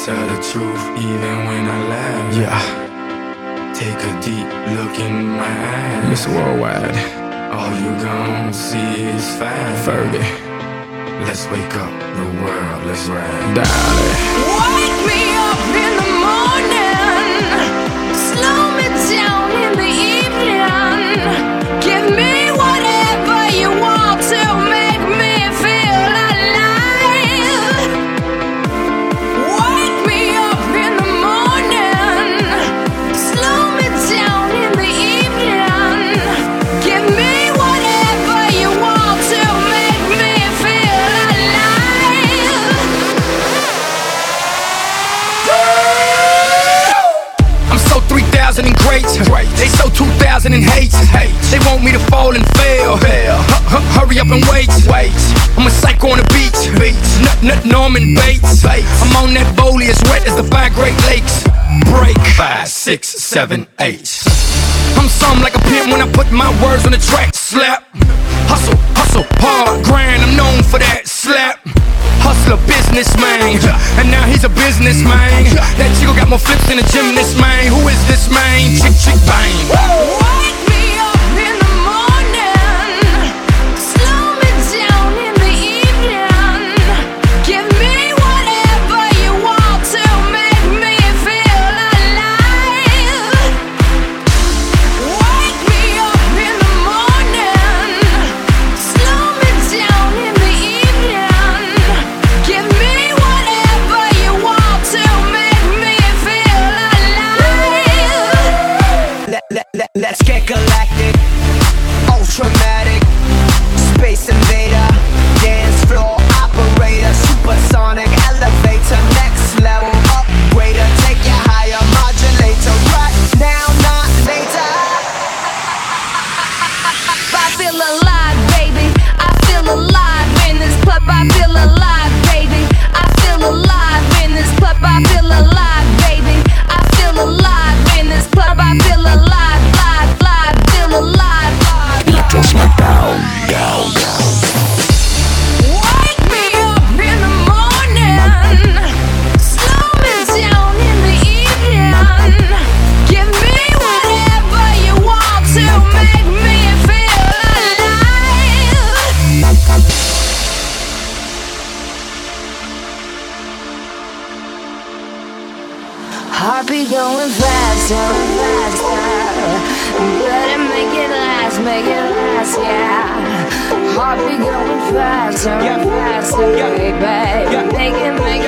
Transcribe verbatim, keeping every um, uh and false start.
tell the truth even when I laugh. Yeah. Take a deep look in my eyes. Mister Worldwide. All you gon' see is fire. Fergie. Let's wake up the world, let's ride. Darling. Wake me up in the morning, slow me down in the evening. Give me whatever you want to make me feel alive. Wake me up in the morning, slow me down in the evening. Give me whatever you want to make me feel alive. I'm so three thousand and great. They so two thousand and hate. They want me to fall and fail. Hu- hu- Hurry up and wait. I'm a psycho on the beach. Nut, nut, Norman Bates. I'm on that bowlie as wet as the five Great Lakes. Break. Five, six, seven, eight. I'm something like a pimp when I put my words on the track. Slap. Hustle, hustle, hard grind. I'm known for that. Slap. Hustler, businessman. And now he's a businessman. That chico got more flips than a gymnast, man. Who is this man? Chick, chick, bang. Wake me up in the morning, slow me down in the evening. Give me whatever you want to make me feel alive. Wake me up in the morning, slow me down in the evening. Give me whatever you want to make me feel alive. Let, let, let, let's get galactic, ultramatic, space invader, dance floor operator, supersonic elevator, next level upgrader, take you higher, modulator, right now, not later. I feel alive, baby. I feel alive in this club. I feel alive, baby. I feel alive in this club. I feel alive, baby. I feel alive in this club. I feel alive, live, live, feel alive. Electro Smackdown. Down, down. Wake me up in the morning, slow me down in the evening. Give me whatever you want to make me feel alive. Heartbeat going faster, faster. Better make it last, make it last, yeah. Heartbeat going faster, Yeah. faster, Yeah. baby. Yeah. Make it, make